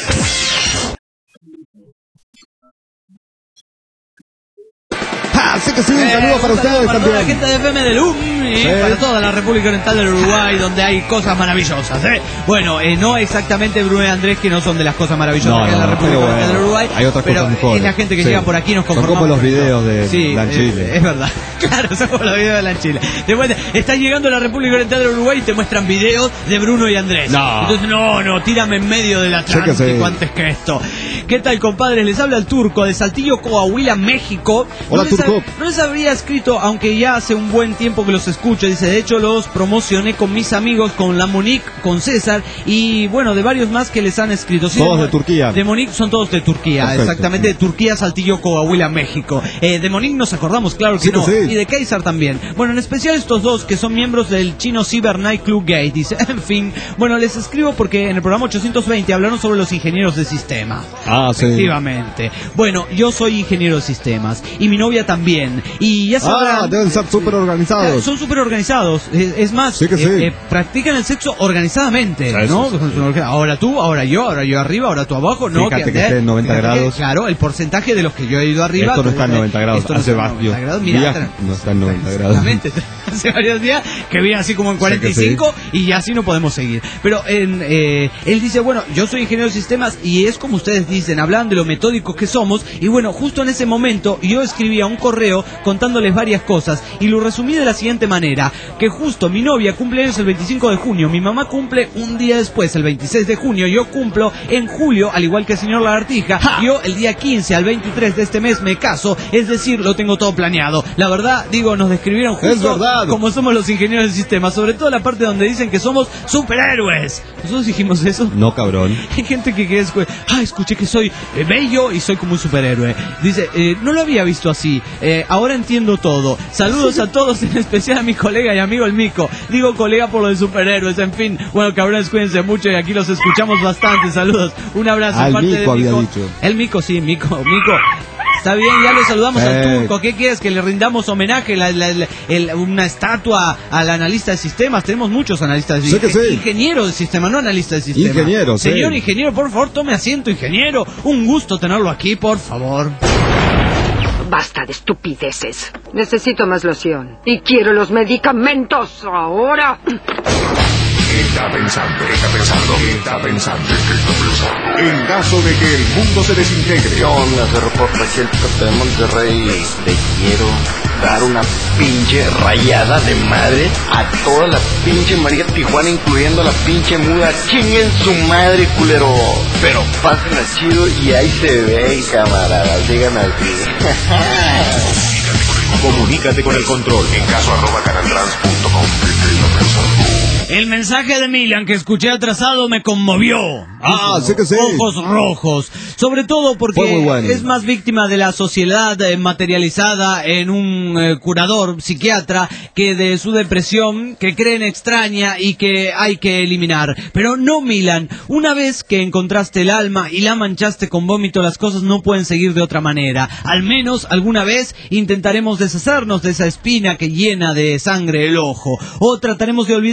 Así que sí, un saludo para ustedes para también. toda la gente de FM del UM y para toda la República Oriental del Uruguay, donde hay cosas maravillosas, ¿eh? Bueno, no exactamente Bruno y Andrés, que no son de las cosas maravillosas que es la República Oriental del Uruguay. Hay otras cosas mejores. Es la gente que llega por aquí, nos conformamos. Son como los videos de Lanchile. Es verdad. Claro, son como los videos de Lanchile. Después estás llegando a la República Oriental del Uruguay y te muestran videos de Bruno y Andrés. No. Entonces, no, tírame en medio del Atlántico antes que esto. ¿Qué tal, compadres? Les habla el Turco de Saltillo, Coahuila, México. Hola, Turco. No les habría escrito, aunque ya hace un buen tiempo que los escucho. Dice, de hecho los promocioné con mis amigos, con la Monique, con César y bueno, de varios más que les han escrito. Sí, todos de Turquía. De Monique son todos de Turquía. Perfecto. Exactamente, de Turquía, Saltillo, Coahuila, México. De Monique nos acordamos, claro que no. Y de Kaiser también. Bueno, en especial estos dos que son miembros del chino Cyber Night Club Gay. Dice, en fin, bueno, les escribo porque en el programa 820 hablaron sobre los ingenieros de sistemas. Efectivamente. Bueno, yo soy ingeniero de sistemas y mi novia también. Y ya sabrán, deben ser súper organizados. Son súper organizados. Es más, practican el sexo organizadamente, ¿no? Ahora tú, ahora yo arriba, ahora tú abajo. No, fíjate que esté en 90 grados. Claro, el porcentaje de los que yo he ido arriba. Esto no está en 90 grados. Hace varios días no está en 90 grados. Hace varios días que vi así como en 45 y ya así no podemos seguir. Pero él dice, bueno, yo soy ingeniero de sistemas y es como ustedes dicen, hablan de lo metódicos que somos. Y bueno, justo en ese momento yo escribía un correo contándoles varias cosas y lo resumí de la siguiente manera, que justo mi novia cumple años el 25 de junio, mi mamá cumple un día después, el 26 de junio, yo cumplo en julio, al igual que el señor Lagartija, yo el día 15 al 23 de este mes me caso, es decir, lo tengo todo planeado. La verdad, digo, nos describieron justo como somos los ingenieros del sistema, sobre todo la parte donde dicen que somos superhéroes. ¿Nosotros dijimos eso? No, cabrón. Hay gente que escuché que soy bello y soy como un superhéroe. Dice, no lo había visto así, ahora entiendo todo. Saludos a todos, en especial a mi colega y amigo el Mico. Digo colega por lo de superhéroes, en fin. Bueno, cabrones, cuídense mucho y aquí los escuchamos bastante. Saludos, un abrazo. Al Mico había dicho. El Mico, sí, Mico. Está bien, ya le saludamos al Turco. ¿Qué quieres? Que le rindamos homenaje, una estatua al analista de sistemas. Tenemos muchos analistas de sistemas. Ingeniero de sistemas, no analista de sistemas. Ingeniero, Señor ingeniero, por favor, tome asiento, ingeniero. Un gusto tenerlo aquí, por favor. Basta de estupideces. Necesito más loción. Y quiero los medicamentos ahora. ¿Qué está pensando? En caso de que el mundo se desintegre. ¿Qué onda? Se reporta aquí el Capitán de Monterrey. Quiero dar una pinche rayada de madre a toda la pinche María Tijuana, incluyendo a la pinche muda. Chinguen su madre, culero. Pero pasen al chido y ahí se ve, camaradas. Digan así. Comunícate con el control en caso @canaltrans.com. El mensaje de Milan que escuché atrasado me conmovió. Sí que sí. Ojos rojos. Sobre todo porque es más víctima de la sociedad materializada en un curador, psiquiatra, que de su depresión, que creen extraña y que hay que eliminar. Pero no, Milan. Una vez que encontraste el alma y la manchaste con vómito, las cosas no pueden seguir de otra manera. Al menos alguna vez intentaremos deshacernos de esa espina que llena de sangre el ojo. O trataremos de olvidarla intentando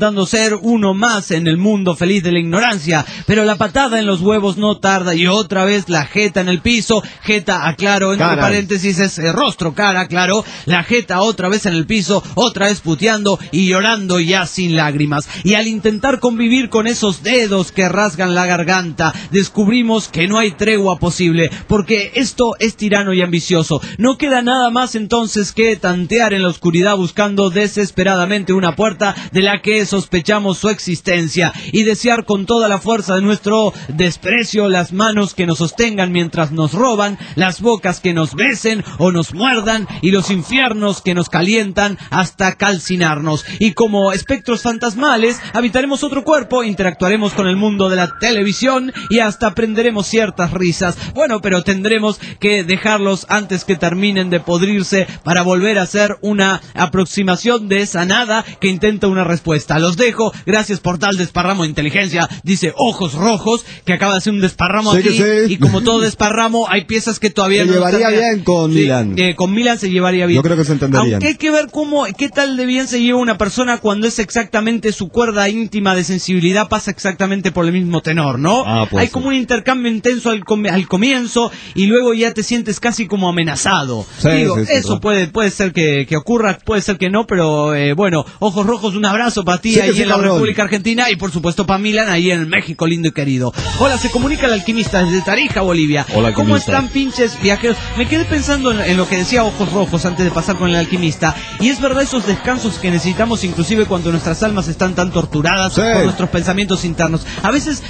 intentando ser uno más en el mundo feliz de la ignorancia, pero la patada en los huevos no tarda y otra vez la jeta en el piso, jeta, aclaro, entre paréntesis es rostro, cara, claro, la jeta otra vez en el piso, otra vez puteando y llorando ya sin lágrimas. Y al intentar convivir con esos dedos que rasgan la garganta, descubrimos que no hay tregua posible, porque esto es tirano y ambicioso. No queda nada más entonces que tantear en la oscuridad buscando desesperadamente una puerta de la que sospechamos su existencia y desear con toda la fuerza de nuestro desprecio las manos que nos sostengan mientras nos roban, las bocas que nos besen o nos muerdan y los infiernos que nos calientan hasta calcinarnos. Y como espectros fantasmales habitaremos otro cuerpo, interactuaremos con el mundo de la televisión y hasta aprenderemos ciertas risas. Bueno, pero tendremos que dejarlos antes que terminen de podrirse para volver a hacer una aproximación de esa nada que intenta una respuesta. Los dejo, gracias por tal desparramo de inteligencia, dice Ojos Rojos, que acaba de hacer un desparramo aquí, y como todo desparramo hay piezas que todavía no llevaría bien con Milan. Con Milan se llevaría bien. Yo creo que se entendería. Aunque hay que ver qué tal de bien se lleva una persona cuando es exactamente su cuerda íntima de sensibilidad pasa exactamente por el mismo tenor, ¿no? Hay como un intercambio intenso al comienzo y luego ya te sientes casi como amenazado. Eso puede ser que ocurra, puede ser que no, pero bueno, Ojos Rojos, un abrazo para ti ahí en la República Argentina y por supuesto para Milan ahí en el México lindo y querido. Hola, se comunica el alquimista desde Tarija, Bolivia. Hola, ¿cómo están, pinches viajeros? Me quedé pensando en lo que decía Ojos Rojos antes de pasar con el alquimista, y es verdad esos descansos que necesitamos inclusive cuando nuestras almas están tan torturadas por nuestros pensamientos internos. A veces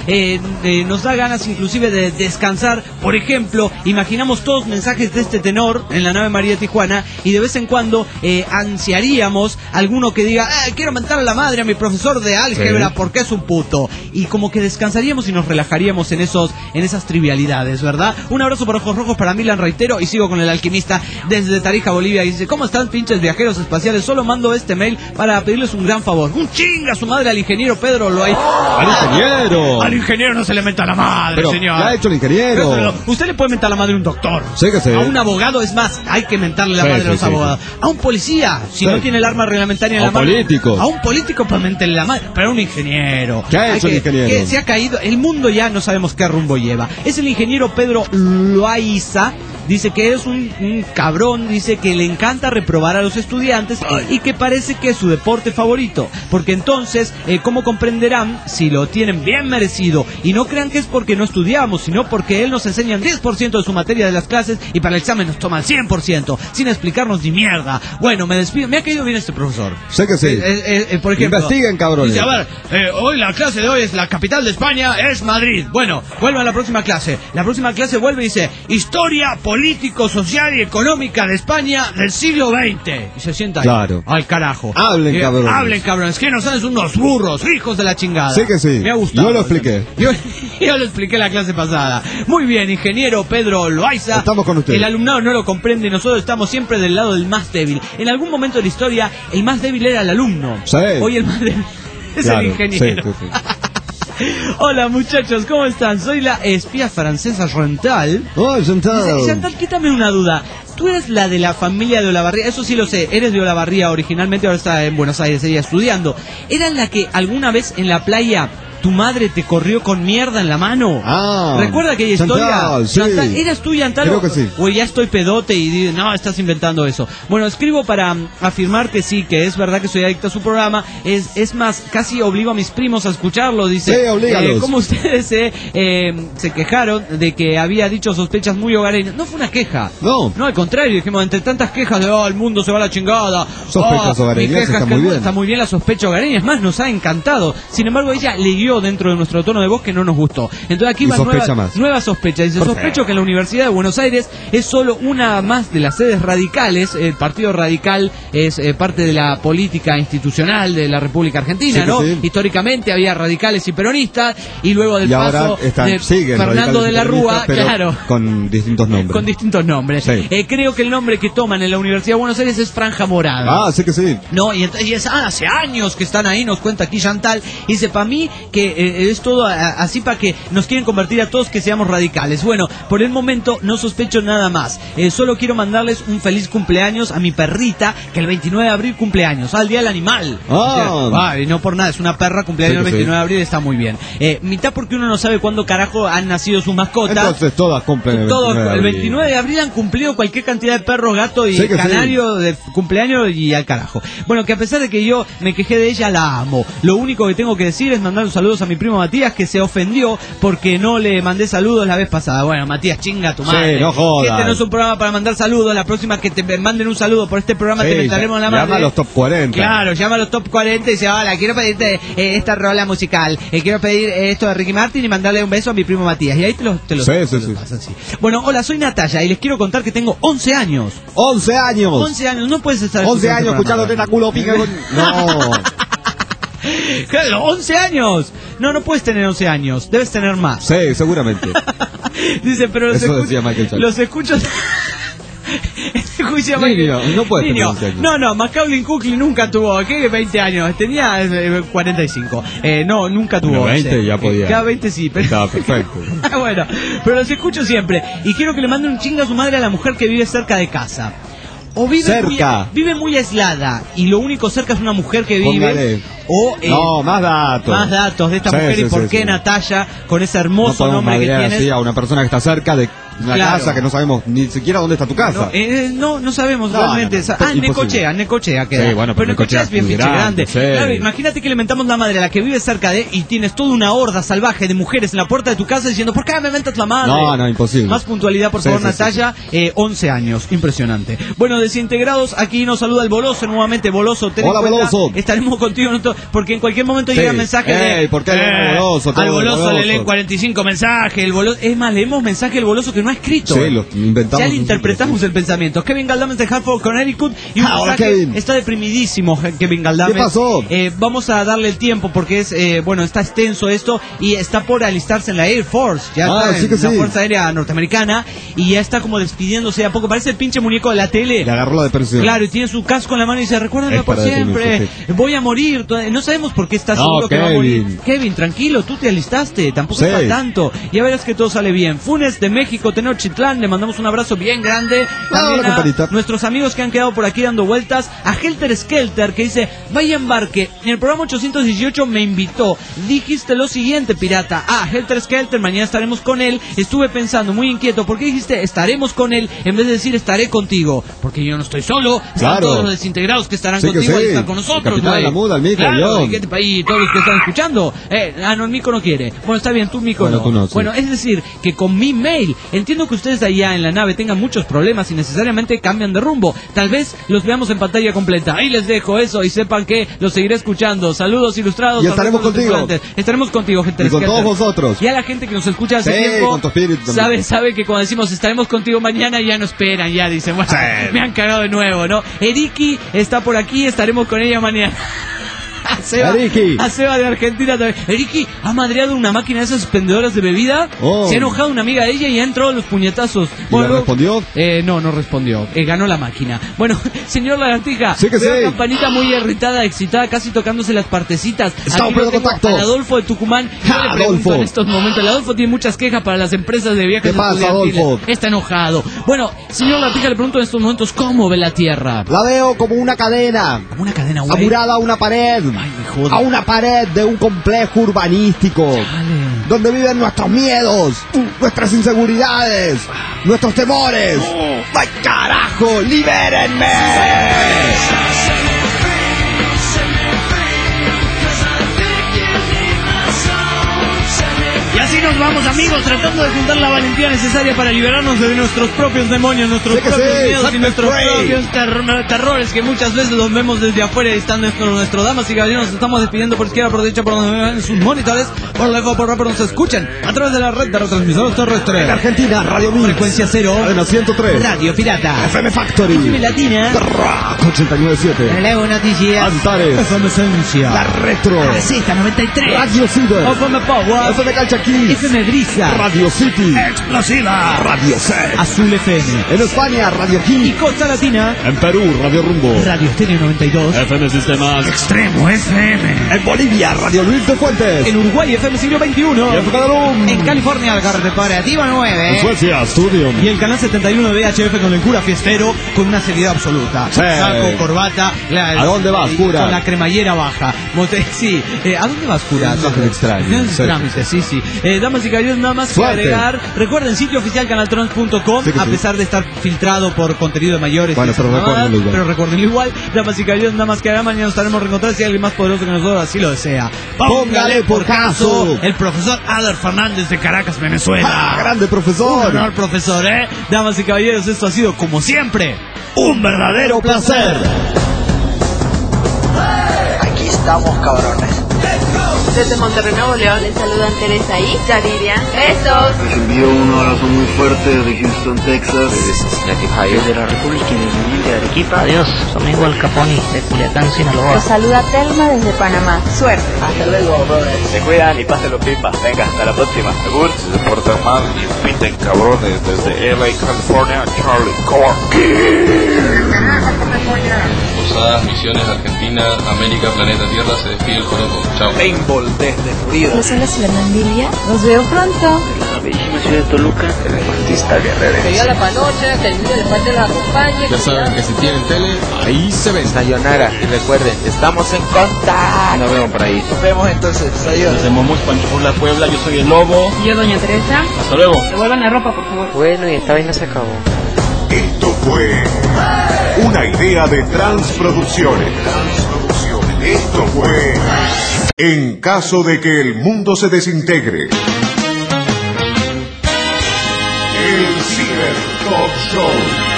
nos da ganas inclusive de descansar. Por ejemplo, imaginamos todos mensajes de este tenor en la nave María Tijuana y de vez en cuando ansiaríamos alguno que diga quiero mentar a la madre a mi profesor de álgebra porque es un puto, y como que descansaríamos y nos relajaríamos en esas trivialidades, ¿verdad? Un abrazo por Ojos Rojos para Milan, reitero, y sigo con el alquimista desde Tarija, Bolivia, y dice: ¿cómo están, pinches viajeros espaciales? Solo mando este mail para pedirles un gran favor. Un chinga su madre al ingeniero Pedro Loaiza. ¡Al ingeniero! Al ingeniero no se le menta la madre, pero, señor. ¿qué ha hecho el ingeniero? Usted le puede mentar la madre a un doctor. Sí que sí. A un abogado, es más, hay que mentarle la madre a los abogados. A un policía, si no tiene el arma reglamentaria en la mano. A un político, pues mentarle la madre. Pero a un ingeniero. ¿Qué ha hecho el ingeniero? Que se ha caído. El mundo ya no sabemos qué rumbo lleva. Es el ingeniero Pedro Loaiza. Dice que es un cabrón, dice que le encanta reprobar a los estudiantes y que parece que es su deporte favorito, porque entonces, ¿cómo comprenderán si lo tienen bien merecido? Y no crean que es porque no estudiamos, sino porque él nos enseña el 10% de su materia de las clases y para el examen nos toma el 100%, sin explicarnos ni mierda. Bueno, me despido, me ha caído bien este profesor. Sé que sí. Por ejemplo, investiguen, cabrones. Dice, a ver, hoy la clase de hoy es la capital de España, es Madrid. Bueno, vuelve a la próxima clase. La próxima clase vuelve y dice, historia político, social y económica de España del siglo XX. Y se sienta ahí. Claro. Al carajo. Hablen, cabrones. Hablen, cabrones. Que no son unos burros, hijos de la chingada. Sí que sí. Me ha gustado. Yo lo expliqué. Yo lo expliqué la clase pasada. Muy bien, ingeniero Pedro Loaiza. Estamos con usted. El alumnado no lo comprende y nosotros estamos siempre del lado del más débil. En algún momento de la historia, el más débil era el alumno. Sí. Hoy el más débil es el ingeniero. Sí. Hola muchachos, ¿cómo están? Soy la espía francesa Chantal. Oh, Chantal. Chantal, quítame una duda. Tú eres la de la familia de Olavarría, eso sí lo sé, eres de Olavarría originalmente, ahora está en Buenos Aires, ella estudiando. ¿Era la que alguna vez en la playa tu madre te corrió con mierda en la mano? ¿Recuerda aquella historia? Sí. Chantal, ¿eras tú, Chantal? Creo que sí. O ya estoy pedote y dices, no, estás inventando eso. Bueno, escribo para afirmar que sí, que es verdad que soy adicto a su programa. Es más, casi obligo a mis primos a escucharlo. Dice, sí, oblígalos. Como ustedes se quejaron de que había dicho sospechas muy hogareñas. No fue una queja. No, al contrario, dijimos, entre tantas quejas de, el mundo se va a la chingada. Sospechas hogareñas, está muy bien. Está muy bien la sospecha hogareña, es más, nos ha encantado. Sin embargo, ella leyó dentro de nuestro tono de voz que no nos gustó. Entonces aquí va nueva sospecha. Dice, sospecho que en la Universidad de Buenos Aires es solo una más de las sedes radicales. El Partido Radical es parte de la política institucional de la República Argentina, ¿no? Sí. Históricamente había radicales y peronistas, y luego del paso de Fernando de la Rúa, claro, con distintos nombres. Sí. Creo que el nombre que toman en la Universidad de Buenos Aires es Franja Morada. Sí que sí. No, y hace años que están ahí, nos cuenta aquí Chantal, y dice, para mí que que es todo así para que nos quieren convertir a todos que seamos radicales. Bueno, por el momento no sospecho nada más. Solo quiero mandarles un feliz cumpleaños a mi perrita, que el 29 de abril cumpleaños, al Día del Animal. Y no por nada, es una perra, cumpleaños el 29 de abril, está muy bien. Mitad porque uno no sabe cuándo carajo han nacido sus mascotas. Entonces todas cumplen el 29 de abril han cumplido cualquier cantidad de perros, gato y canario de cumpleaños y al carajo. Bueno, que a pesar de que yo me quejé de ella, la amo. Lo único que tengo que decir es mandar un saludos a mi primo Matías, que se ofendió porque no le mandé saludos la vez pasada. Bueno, Matías, chinga tu madre. Sí, no jodas. Este no es un programa para mandar saludos. La próxima que te manden un saludo por este programa te meteremos en la madre. Llama a los top 40. Claro, llama a los top 40 y dice, hola, quiero pedirte esta rola musical. Quiero pedir esto de Ricky Martin y mandarle un beso a mi primo Matías. Y ahí te lo pasan, sí. Bueno, hola, soy Natalia y les quiero contar que tengo 11 años. 11 años. 11 años, no puedes estar 11 años escuchando Tentáculo Pica con... No. Claro, 11 años. No puedes tener 11 años, debes tener más. Sí, seguramente. Dice, pero los escucho... No puede tener 11 años. No, Macaulay Culkin nunca tuvo, ¿qué? 20 años, tenía 45. No, nunca tuvo 20 ya podía. Cada 20 sí, pero... Estaba perfecto. Bueno, pero los escucho siempre. Y quiero que le mande un chinga a su madre a la mujer que vive cerca de casa. O vive muy aislada y lo único cerca es una mujer que vive. Póngale. O más datos. Más datos de esta mujer y por qué Natalia, con ese hermoso nombre que tienes. Así a una persona que está cerca de una casa que no sabemos ni siquiera dónde está tu casa. No sabemos realmente. Necochea queda. Sí, bueno, pero Necochea es bien pinche grande. Sí. Claro, imagínate que le mentamos la madre a la que vive cerca de y tienes toda una horda salvaje de mujeres en la puerta de tu casa diciendo, ¿por qué me mentas la madre? No, imposible. Más puntualidad, por favor, Natalia. 11 años, impresionante. Bueno, desintegrados, aquí nos saluda el Boloso nuevamente. Boloso, hola, Boloso. Estaremos contigo porque en cualquier momento llega mensaje de... ¿Por qué Boloso? Al Boloso le leen 45 mensajes. Es más, leemos mensaje del Boloso que no ha escrito. Sí, lo inventamos. Ya le interpretamos el pensamiento. Kevin Galdames de Hartford, Connecticut. Y un mensaje, está deprimidísimo Kevin Galdames. ¿Qué pasó? Vamos a darle el tiempo porque está extenso esto y está por alistarse en la Air Force. Ya está en la Fuerza Aérea Norteamericana y ya está como despidiéndose de a poco. Parece el pinche muñeco de la tele. Le agarró la depresión. Claro, y tiene su casco en la mano y dice, recuérdame por siempre. Voy a morir. No sabemos por qué está seguro que va a morir. Kevin, tranquilo, tú te alistaste. Tampoco es para tanto. Ya verás que todo sale bien. Funes de México, Tenochtitlán. Le mandamos un abrazo bien grande. También a nuestros amigos que han quedado por aquí dando vueltas. A Helter Skelter que dice, vaya embarque. En el programa 818 me invitó. Dijiste lo siguiente, pirata. Helter Skelter, mañana estaremos con él. Estuve pensando, muy inquieto. ¿Por qué dijiste estaremos con él en vez de decir estaré contigo? Porque yo no estoy solo. Están todos los desintegrados que estarán contigo y están con nosotros. La muda, el micro, y todos los que están escuchando. No, el mico no quiere. Bueno, está bien, tu mico no. Tú no, sí. Bueno, es decir, que con mi mail, entiendo que ustedes allá en la nave tengan muchos problemas y necesariamente cambian de rumbo. Tal vez los veamos en pantalla completa. Ahí les dejo eso y sepan que los seguiré escuchando. Saludos ilustrados. Y estaremos contigo. Estaremos contigo, gente. Y con todos vosotros. Y a la gente que nos escucha hace tiempo, con tu espíritu sabe que cuando decimos estaremos contigo mañana, ya no esperan, ya dicen, bueno, me han cagado de nuevo, ¿no? Eriki está por aquí, estaremos con ella mañana. A Seba de Argentina también. Eriki ha madreado una máquina de esas expendedoras de bebida. Se ha enojado una amiga de ella y ha entrado a los puñetazos. ¿Y respondió? No respondió. Ganó la máquina. Bueno, señor Lagartija, veo Campanita muy irritada, excitada, casi tocándose las partecitas. Estamos perdiendo contacto. Al Adolfo de Tucumán. Yo le pregunto en estos momentos. El Adolfo tiene muchas quejas para las empresas de viajes. ¿Qué pasa, Adolfo? Está enojado. Bueno, señor Lagartija, le pregunto en estos momentos cómo ve la Tierra. La veo como una cadena. Como una cadena, güey. Amurada a una pared. A una pared de un complejo urbanístico. Donde viven nuestros miedos, nuestras inseguridades, nuestros temores. ¡Ay, carajo! ¡Libérenme! Y así nos vamos, amigos, tratando de juntar la valentía necesaria para liberarnos de nuestros propios demonios, nuestros propios miedos y nuestros propios terrores que muchas veces los vemos desde afuera y están nuestros damas y caballeros. Nos estamos despidiendo por izquierda, por derecha, por donde ven sus monitores, por lejos, por rápido, nos escuchan a través de la red de retransmisores terrestres. En Argentina, Radio Mix, Frecuencia Cero, Arena 103, Radio Pirata, FM Factory, FM Latina, Rock 89.7, Releo Noticias, Antares, FM Esencia, La Retro, Z93, Radio Ciber, FM Power, FM Calchaquí, Beatriz, FM Brisa, Radio City, Explosiva, Radio Set, Azul FM, en España Radio y Hit, Costa Latina, en Perú Radio Rumbo, Radio Estéreo 92, FM Sistemas, Extremo FM, en Bolivia Radio Luis de Fuentes, en Uruguay FM Siglo XXI, en en California la carretera operativa 9, Suecia Studio, y el canal 71 de VHF con el cura fiestero con una seriedad absoluta. Sí. Saco, corbata, ¿A dónde vas, cura? Con la cremallera baja. Sí, ¿a dónde vas, cura? Viajes extraños. Viajes Sí. trámites, sí. Damas y caballeros, nada más que Suerte. agregar. Recuerden, sitio oficial canaltrons.com, Sí que a sí. pesar de estar filtrado por contenido de mayores. Bueno, y esas pero mamadas, recuérdenlo igual. pero recuérdenlo igual. Damas y caballeros, nada más que agregar. Mañana nos estaremos reencontrando si hay alguien más poderoso que nosotros así lo desea. Póngale por caso. El profesor Adler Fernández de Caracas, Venezuela. ¡Ah, grande profesor! Un honor, profesor, ¿eh? Damas y caballeros, esto ha sido, como siempre, un verdadero placer. Aquí estamos, cabrones. Desde Monterrey, Nuevo León, les saludan Teresa y Yariria. ¡Besos! Les envío un abrazo muy fuerte desde Houston, Texas. Desde la República Independiente de Arequipa. Adiós, su amigo Al Capone de Culiacán, Sinaloa. Los saluda Telma desde Panamá. Suerte. Hasta luego, brothers. Se cuidan y pásenlo pipa. Venga, hasta la próxima. Agur. Se portan mal y pinten cabrones desde LA, California, Charlie Corky. Posadas, Misiones, Argentina, América, Planeta Tierra, se despide el Joropo. Chao. Paintball desde Florida. Los habla Fernandilia. Los veo pronto. La bellísima ciudad de Toluca. El artista guerrero. Que Dios la panoche, que el niño de parte la acompañe. Ya saben que si tienen tele, ahí se ven. Sayonara. Y recuerden, estamos en contacto. Nos vemos por ahí. Nos vemos entonces. Adiós. Desde Momus, Panchurla, Puebla, yo soy el Lobo. Yo, doña Teresa. Hasta luego. Devuelvan la ropa, por favor. Bueno, y esta vaina se acabó. Esto fue una idea de Transproducciones. Esto fue En caso de que el mundo se desintegre. El Ciber Talk Show.